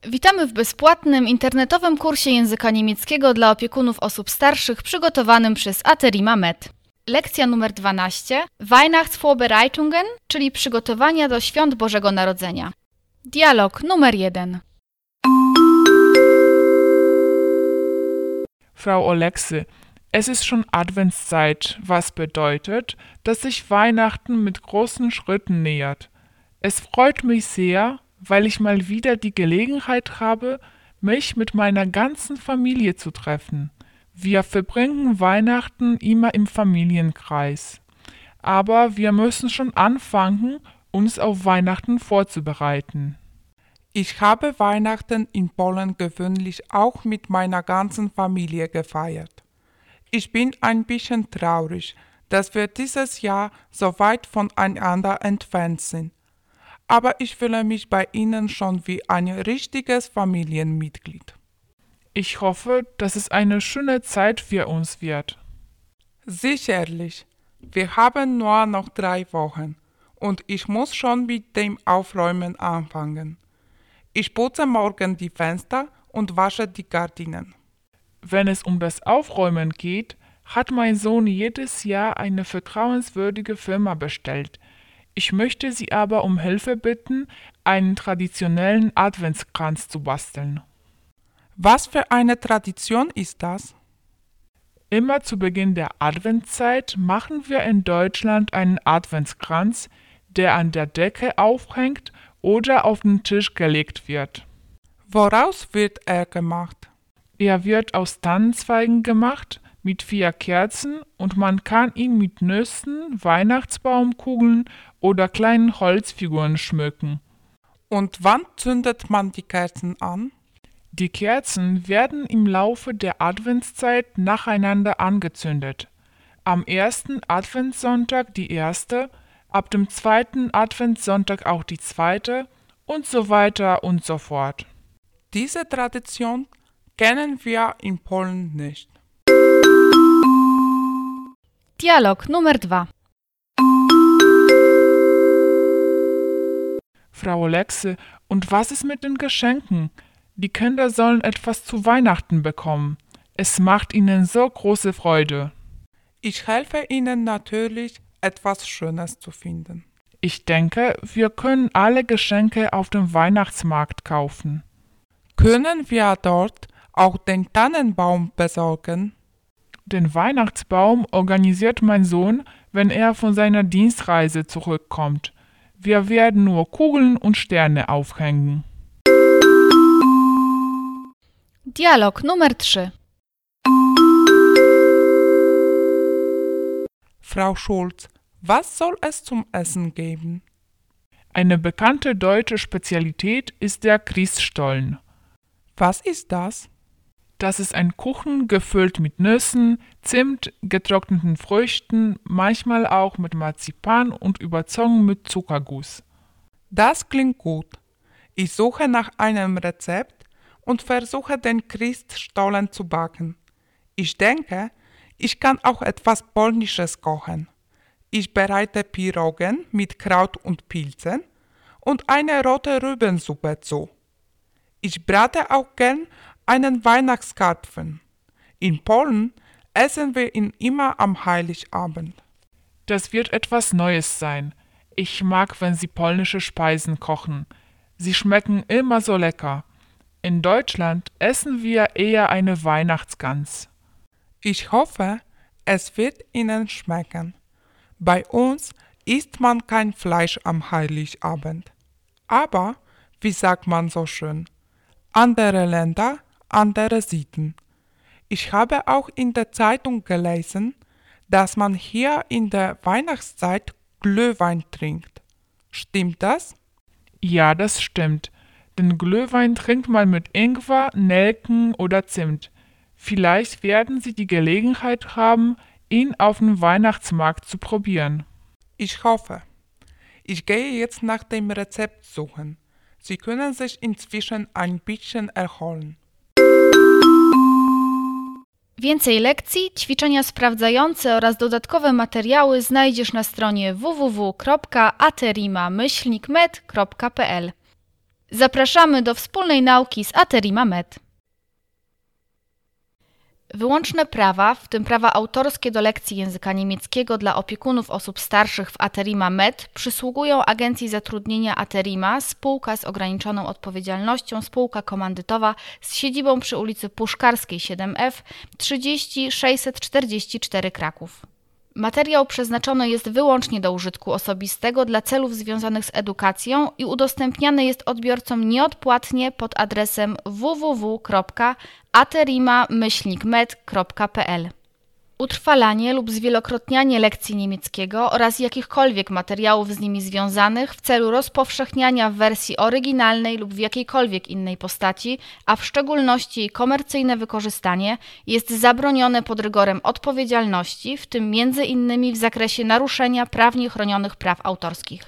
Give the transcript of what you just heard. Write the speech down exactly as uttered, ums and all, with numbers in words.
Witamy w bezpłatnym internetowym kursie języka niemieckiego dla opiekunów osób starszych przygotowanym przez Aterima Med. Lekcja numer dwanaście. Weihnachtsvorbereitungen, czyli przygotowania do świąt Bożego Narodzenia. Dialog numer jeden. Frau Oleksy, es ist schon Adventszeit, was bedeutet, dass sich Weihnachten mit großen Schritten nähert. Es freut mich sehr, weil ich mal wieder die Gelegenheit habe, mich mit meiner ganzen Familie zu treffen. Wir verbringen Weihnachten immer im Familienkreis. Aber wir müssen schon anfangen, uns auf Weihnachten vorzubereiten. Ich habe Weihnachten in Polen gewöhnlich auch mit meiner ganzen Familie gefeiert. Ich bin ein bisschen traurig, dass wir dieses Jahr so weit voneinander entfernt sind. Aber ich fühle mich bei Ihnen schon wie ein richtiges Familienmitglied. Ich hoffe, dass es eine schöne Zeit für uns wird. Sicherlich. Wir haben nur noch drei Wochen und ich muss schon mit dem Aufräumen anfangen. Ich putze morgen die Fenster und wasche die Gardinen. Wenn es um das Aufräumen geht, hat mein Sohn jedes Jahr eine vertrauenswürdige Firma bestellt. Ich möchte Sie aber um Hilfe bitten, einen traditionellen Adventskranz zu basteln. Was für eine Tradition ist das? Immer zu Beginn der Adventszeit machen wir in Deutschland einen Adventskranz, der an der Decke aufhängt oder auf den Tisch gelegt wird. Woraus wird er gemacht? Er wird aus Tannenzweigen gemacht, mit vier Kerzen, und man kann ihn mit Nüssen, Weihnachtsbaumkugeln oder kleinen Holzfiguren schmücken. Und wann zündet man die Kerzen an? Die Kerzen werden im Laufe der Adventszeit nacheinander angezündet. Am ersten Adventssonntag die erste, ab dem zweiten Adventssonntag auch die zweite und so weiter und so fort. Diese Tradition kennen wir in Polen nicht. Dialog numer dwa. Frau Oleksy, und was ist mit den Geschenken? Die Kinder sollen etwas zu Weihnachten bekommen. Es macht ihnen so große Freude. Ich helfe Ihnen natürlich, etwas Schönes zu finden. Ich denke, wir können alle Geschenke auf dem Weihnachtsmarkt kaufen. Können wir dort auch den Tannenbaum besorgen? Den Weihnachtsbaum organisiert mein Sohn, wenn er von seiner Dienstreise zurückkommt. Wir werden nur Kugeln und Sterne aufhängen. Dialog numer trzy. Frau Schulz, was soll es zum Essen geben? Eine bekannte deutsche Spezialität ist der Christstollen. Was ist das? Das ist ein Kuchen gefüllt mit Nüssen, Zimt, getrockneten Früchten, manchmal auch mit Marzipan und überzogen mit Zuckerguss. Das klingt gut. Ich suche nach einem Rezept und versuche den Christstollen zu backen. Ich denke, ich kann auch etwas Polnisches kochen. Ich bereite Pirogen mit Kraut und Pilzen und eine rote Rübensuppe zu. Ich brate auch gern einen Weihnachtskarpfen. In Polen essen wir ihn immer am Heiligabend. Das wird etwas Neues sein. Ich mag, wenn Sie polnische Speisen kochen. Sie schmecken immer so lecker. In Deutschland essen wir eher eine Weihnachtsgans. Ich hoffe, es wird Ihnen schmecken. Bei uns isst man kein Fleisch am Heiligabend. Aber, wie sagt man so schön, andere Länder, andere Sitten. Ich habe auch in der Zeitung gelesen, dass man hier in der Weihnachtszeit Glühwein trinkt. Stimmt das? Ja, das stimmt. Den Glühwein trinkt man mit Ingwer, Nelken oder Zimt. Vielleicht werden Sie die Gelegenheit haben, ihn auf dem Weihnachtsmarkt zu probieren. Ich hoffe. Ich gehe jetzt nach dem Rezept suchen. Sie können sich inzwischen ein bisschen erholen. Więcej lekcji, ćwiczenia sprawdzające oraz dodatkowe materiały znajdziesz na stronie w w w kropka aterima myślnik med kropka p l. Zapraszamy do wspólnej nauki z Aterima Med. Wyłączne prawa, w tym prawa autorskie do lekcji języka niemieckiego dla opiekunów osób starszych w Aterima Med, przysługują Agencji Zatrudnienia Aterima, spółka z ograniczoną odpowiedzialnością, spółka komandytowa z siedzibą przy ulicy Puszkarskiej siedem F trzydzieści sześćset czterdzieści cztery Kraków. Materiał przeznaczony jest wyłącznie do użytku osobistego dla celów związanych z edukacją i udostępniany jest odbiorcom nieodpłatnie pod adresem w w w kropka aterima myślnik med kropka p l. Utrwalanie lub zwielokrotnianie lekcji niemieckiego oraz jakichkolwiek materiałów z nimi związanych w celu rozpowszechniania w wersji oryginalnej lub w jakiejkolwiek innej postaci, a w szczególności jej komercyjne wykorzystanie, jest zabronione pod rygorem odpowiedzialności, w tym między innymi w zakresie naruszenia prawnie chronionych praw autorskich.